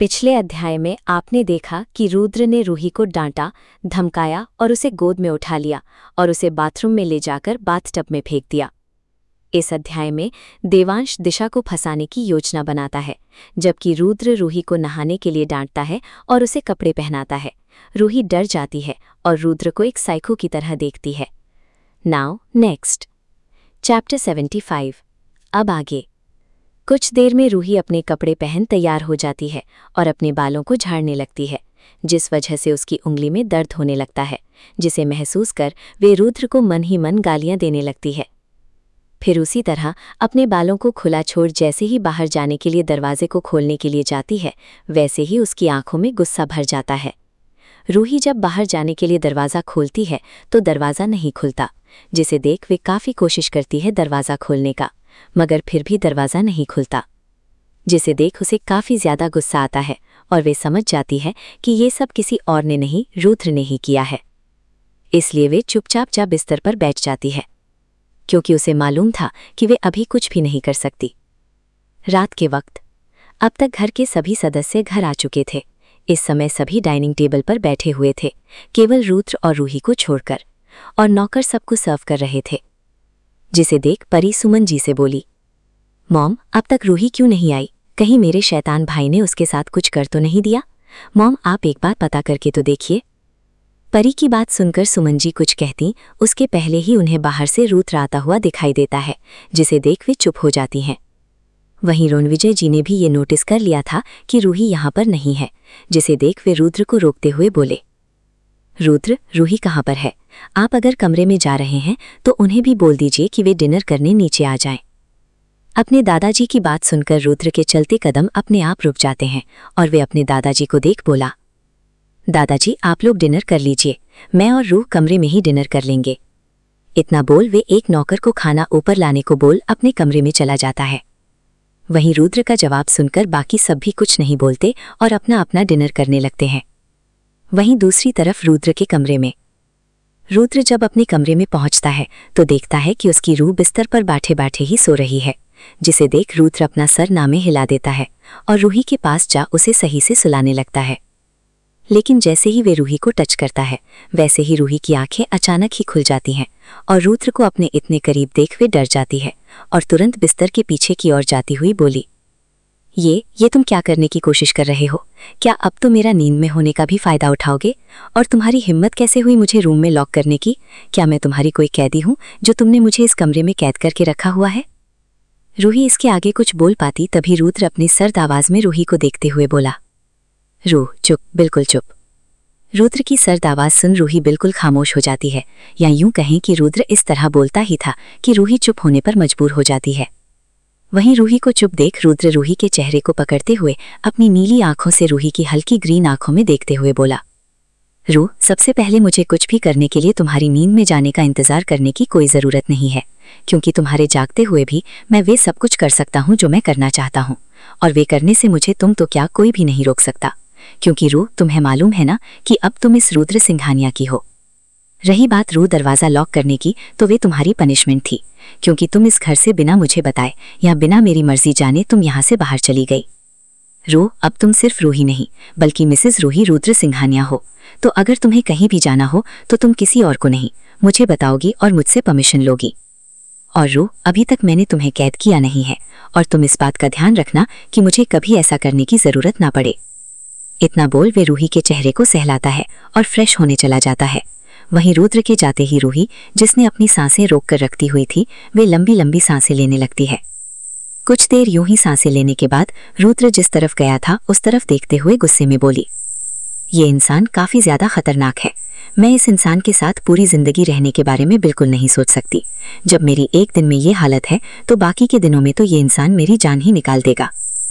पिछले अध्याय में आपने देखा कि रुद्र ने रूही को डांटा, धमकाया और उसे गोद में उठा लिया और उसे बाथरूम में ले जाकर बाथटब में फेंक दिया। इस अध्याय में देवांश दिशा को फंसाने की योजना बनाता है, जबकि रुद्र रूही को नहाने के लिए डांटता है और उसे कपड़े पहनाता है। रूही डर जाती है और रुद्र को एक साइको की तरह देखती है। Now next chapter 75। अब आगे कुछ देर में रूही अपने कपड़े पहन तैयार हो जाती है और अपने बालों को झाड़ने लगती है, जिस वजह से उसकी उंगली में दर्द होने लगता है, जिसे महसूस कर वे रुद्र को मन ही मन गालियां देने लगती है। फिर उसी तरह अपने बालों को खुला छोड़ जैसे ही बाहर जाने के लिए दरवाजे को खोलने के लिए जाती है, वैसे ही उसकी आंखों में गुस्सा भर जाता है। रूही जब बाहर जाने के लिए दरवाज़ा खोलती है तो दरवाज़ा नहीं खुलता, जिसे देख वे काफ़ी कोशिश करती है दरवाज़ा खोलने का, मगर फिर भी दरवाज़ा नहीं खुलता, जिसे देख उसे काफ़ी ज़्यादा गुस्सा आता है और वे समझ जाती है कि ये सब किसी और ने नहीं, रुद्र ने ही किया है। इसलिए वे चुपचाप जा बिस्तर पर बैठ जाती है, क्योंकि उसे मालूम था कि वे अभी कुछ भी नहीं कर सकती। रात के वक्त अब तक घर के सभी सदस्य घर आ चुके थे। इस समय सभी डाइनिंग टेबल पर बैठे हुए थे, केवल रुद्र और रूही को छोड़कर, और नौकर सबको सर्व कर रहे थे। जिसे देख परी सुमन जी से बोली, मॉम अब तक रूही क्यों नहीं आई? कहीं मेरे शैतान भाई ने उसके साथ कुछ कर तो नहीं दिया? मॉम आप एक बार पता करके तो देखिए। परी की बात सुनकर सुमन जी कुछ कहती, उसके पहले ही उन्हें बाहर से रुद्र आता हुआ दिखाई देता है, जिसे देख वे चुप हो जाती हैं। वहीं रोनविजय जी ने भी ये नोटिस कर लिया था कि रूही यहाँ पर नहीं है, जिसे देख वे रुद्र को रोकते हुए बोले, रुद्र रूही कहाँ पर है? आप अगर कमरे में जा रहे हैं तो उन्हें भी बोल दीजिए कि वे डिनर करने नीचे आ जाएं। अपने दादाजी की बात सुनकर रुद्र के चलते कदम अपने आप रुक जाते हैं और वे अपने दादाजी को देख बोला, दादाजी आप लोग डिनर कर लीजिए, मैं और रूह कमरे में ही डिनर कर लेंगे। इतना बोल वे एक नौकर को खाना ऊपर लाने को बोल अपने कमरे में चला जाता है। वहीं रुद्र का जवाब सुनकर बाकी सब भी कुछ नहीं बोलते और अपना अपना डिनर करने लगते हैं। वहीं दूसरी तरफ रुद्र के कमरे में रुद्र जब अपने कमरे में पहुंचता है तो देखता है कि उसकी रूह बिस्तर पर बैठे बैठे ही सो रही है, जिसे देख रुद्र अपना सर नामे हिला देता है और रूही के पास जा उसे सही से सुलाने लगता है। लेकिन जैसे ही वे रूही को टच करता है, वैसे ही रूही की आंखें अचानक ही खुल जाती हैं और रुद्र को अपने इतने करीब देख वे डर जाती है और तुरंत बिस्तर के पीछे की ओर जाती हुई बोली, ये तुम क्या करने की कोशिश कर रहे हो? क्या अब तो मेरा नींद में होने का भी फायदा उठाओगे? और तुम्हारी हिम्मत कैसे हुई मुझे रूम में लॉक करने की? क्या मैं तुम्हारी कोई कैदी हूँ जो तुमने मुझे इस कमरे में कैद करके रखा हुआ है? रूही इसके आगे कुछ बोल पाती तभी रुद्र अपनी सर्द आवाज में रूही को देखते हुए बोला, रूह चुप, बिल्कुल चुप। रुद्र की सर्द आवाज सुन रूही बिल्कुल खामोश हो जाती है, या यूं कहें कि रुद्र इस तरह बोलता ही था कि रूही चुप होने पर मजबूर हो जाती है। वहीं रूही को चुप देख रुद्र रूही के चेहरे को पकड़ते हुए अपनी नीली आंखों से रूही की हल्की ग्रीन आंखों में देखते हुए बोला, रूह सबसे पहले मुझे कुछ भी करने के लिए तुम्हारी नींद में जाने का इंतजार करने की कोई ज़रूरत नहीं है, क्योंकि तुम्हारे जागते हुए भी मैं वे सब कुछ कर सकता हूँ जो मैं करना चाहता हूँ, और वे करने से मुझे तुम तो क्या कोई भी नहीं रोक सकता, क्योंकि रूह तुम्हें मालूम है ना कि अब तुम इस रुद्र सिंघानिया की हो। रही बात रूह दरवाज़ा लॉक करने की, तो वे तुम्हारी पनिशमेंट थी, क्योंकि तुम इस घर से बिना मुझे बताए या बिना मेरी मर्जी जाने तुम यहाँ से बाहर चली गई। रूह अब तुम सिर्फ रूही नहीं बल्कि मिसेस रूही रुद्र सिंघानिया हो, तो अगर तुम्हें कहीं भी जाना हो तो तुम किसी और को नहीं, मुझे बताओगी और मुझसे परमिशन लोगी। और रूह अभी तक मैंने तुम्हें कैद किया नहीं है, और तुम इस बात का ध्यान रखना कि मुझे कभी ऐसा करने की ज़रूरत ना पड़े। इतना बोल वे रूही के चेहरे को सहलाता है और फ्रेश होने चला जाता है। वहीं रुद्र के जाते ही रूही, जिसने अपनी सांसें रोक कर रखती हुई थी, वे लंबी लंबी सांसें लेने लगती है। कुछ देर यूं ही सांसें लेने के बाद रुद्र जिस तरफ गया था उस तरफ देखते हुए गुस्से में बोली, ये इंसान काफ़ी ज़्यादा खतरनाक है। मैं इस इंसान के साथ पूरी ज़िंदगी रहने के बारे में बिल्कुल नहीं सोच सकती। जब मेरी एक दिन में ये हालत है तो बाकी के दिनों में तो ये इंसान मेरी जान ही निकाल देगा।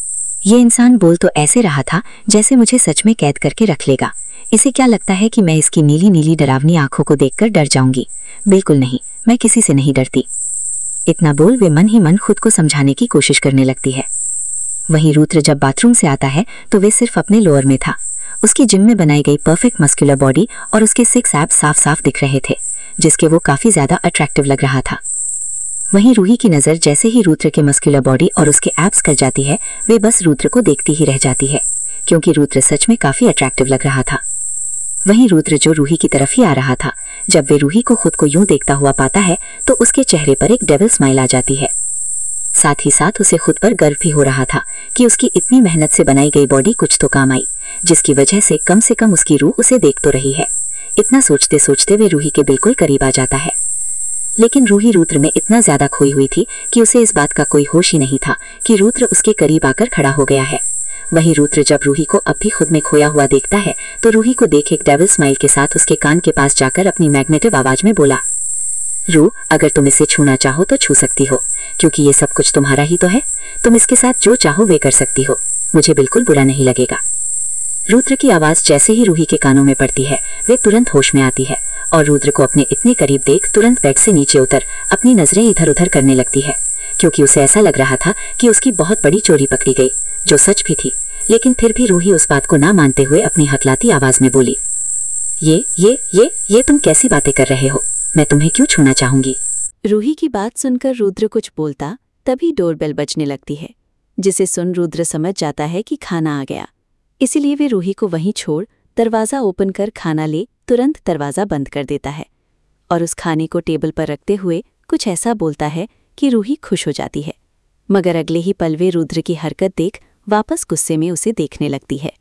ये इंसान बोल तो ऐसे रहा था जैसे मुझे सच में कैद करके रख लेगा। इसे क्या लगता है कि मैं इसकी नीली नीली डरावनी आंखों को देखकर डर जाऊंगी? बिल्कुल नहीं, मैं किसी से नहीं डरती। इतना बोल वे मन ही मन खुद को समझाने की कोशिश करने लगती है। वहीं रुद्र जब बाथरूम से आता है तो वे सिर्फ अपने लोअर में था। उसकी जिम में बनाई गई परफेक्ट मस्कुलर बॉडी और उसके 6 एब्स साफ साफ दिख रहे थे, जिसके वो काफ़ी ज़्यादा अट्रैक्टिव लग रहा था। वहीं रूही की नज़र जैसे ही रुद्र के मस्कुलर बॉडी और उसके एब्स कर जाती है, वे बस रुद्र को देखती ही रह जाती है, क्योंकि रुद्र सच में काफी अट्रैक्टिव लग रहा था। वहीं रुद्र जो रूही की तरफ ही आ रहा था, जब वे रूही को खुद को यूं देखता हुआ पाता है तो उसके चेहरे पर एक डेविल स्माइल आ जाती है। साथ ही साथ उसे खुद पर गर्व भी हो रहा था कि उसकी इतनी मेहनत से बनाई गई बॉडी कुछ तो काम आई, जिसकी वजह से कम उसकी रूह उसे देख तो रही है। इतना सोचते सोचते वे रूही के बिल्कुल करीब आ जाता है। लेकिन रूही रुद्र में इतना ज्यादा खोई हुई थी कि उसे इस बात का कोई होश ही नहीं था कि रुद्र उसके करीब आकर खड़ा हो गया है। वहीं रुद्र जब रूही को अब भी खुद में खोया हुआ देखता है तो रूही को देख एक डेविल स्माइल के साथ उसके कान के पास जाकर अपनी मैग्नेटिव आवाज में बोला, रू, अगर तुम इसे छूना चाहो तो छू सकती हो, क्योंकि ये सब कुछ तुम्हारा ही तो है। तुम इसके साथ जो चाहो वे कर सकती हो, मुझे बिल्कुल बुरा नहीं लगेगा। रुद्र की आवाज जैसे ही रूही के कानों में पड़ती है वे तुरंत होश में आती है और रुद्र को अपने इतने करीब देख तुरंत बेड से नीचे उतर अपनी नजरें इधर उधर करने लगती है, क्योंकि उसे ऐसा लग रहा था कि उसकी बहुत बड़ी चोरी पकड़ी गई, जो सच भी थी। लेकिन फिर भी रूही उस बात को ना मानते हुए अपनी हकलाती आवाज में बोली, ये तुम कैसी बातें कर रहे हो? मैं तुम्हें क्यों छूना चाहूंगी? रूही की बात सुनकर रुद्र कुछ बोलता तभी डोरबेल बजने लगती है, जिसे सुन रुद्र समझ जाता है कि खाना आ गया। इसीलिए वे रूही को वहीं छोड़ दरवाज़ा ओपन कर खाना ले तुरंत दरवाज़ा बंद कर देता है और उस खाने को टेबल पर रखते हुए कुछ ऐसा बोलता है कि रूही खुश हो जाती है। मगर अगले ही पल वे रुद्र की हरकत देख वापस गुस्से में उसे देखने लगती है।